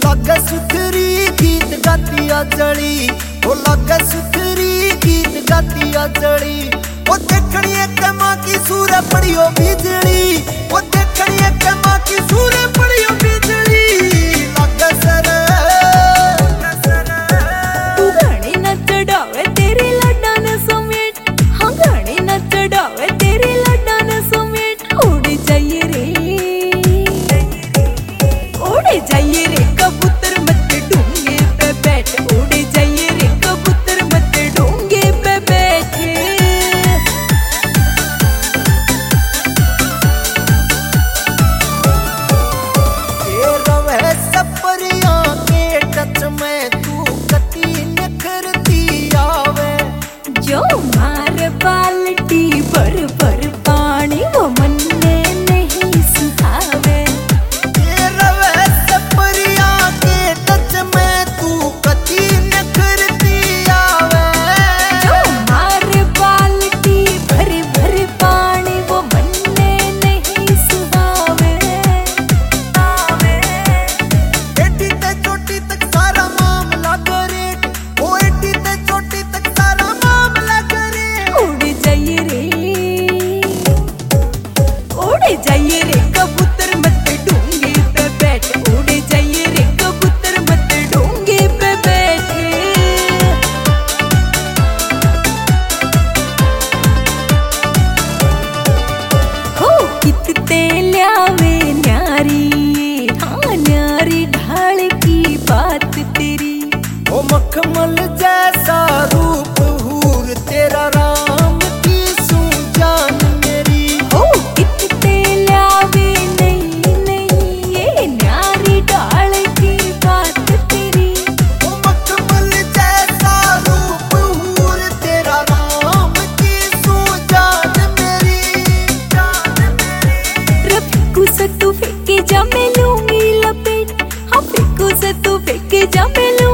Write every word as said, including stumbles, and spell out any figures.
लागे सुथरी गीत गाती जड़ी, ओ लागे सुथरी गीत गाती जड़ी। ओ देखनी एक माँ की सूर पड़ियो बिजली, ओ देखनी एक माँ की सूर पड़ियो बिजली। लागे सर तू घणी न चढ़ावे तेरी लड्डन समेट, हाँ घणी न चढ़ावे तेरी लड्डन समेट। उड़ जाइए रे उड़ जाइए रे कबूतर मत डूंगे पे बैठ, उड़ जाइए रे कबूतर मत डूंगे पे बैठे। ये रवे सपरिया के टच में तू कती निखरती आवे। जो मार बाल्टी भर भर पानी वो मन में नहीं सुहावे। ये रवे सपरिया के टच में तू कती निखरती आवे। जो मार बाल्टी भर भर पानी वो मन में नहीं सुहावे। एटी ते चोटी तक सारा मामला करे, ओ एटी ते चोटी तक सारा मामला करे। उड़ जाइए रे उड़ जाइए रे कबूतर मत डूंगे पे बैठ, उड़ जाइए रे कबूतर मत डूंगे पे बैठे। हो कितने ल्यावे न्यारी, हाँ न्यारी ढाल की बात तेरी। ओ मखमल जैसा रूप हूर तेरा राम की सुजान मेरी। हो कितने ल्यावे नहीं नहीं ये न्यारी ढाल की बात तेरी। ओ मखमल जैसा रूप हूर तेरा राम की सुजान मेरी, जान मेरी। रफिकू से तू फेंके जा मैं लूंगी लपेट, हाँ फेंकू से तू फेंके जा मैं लूंगी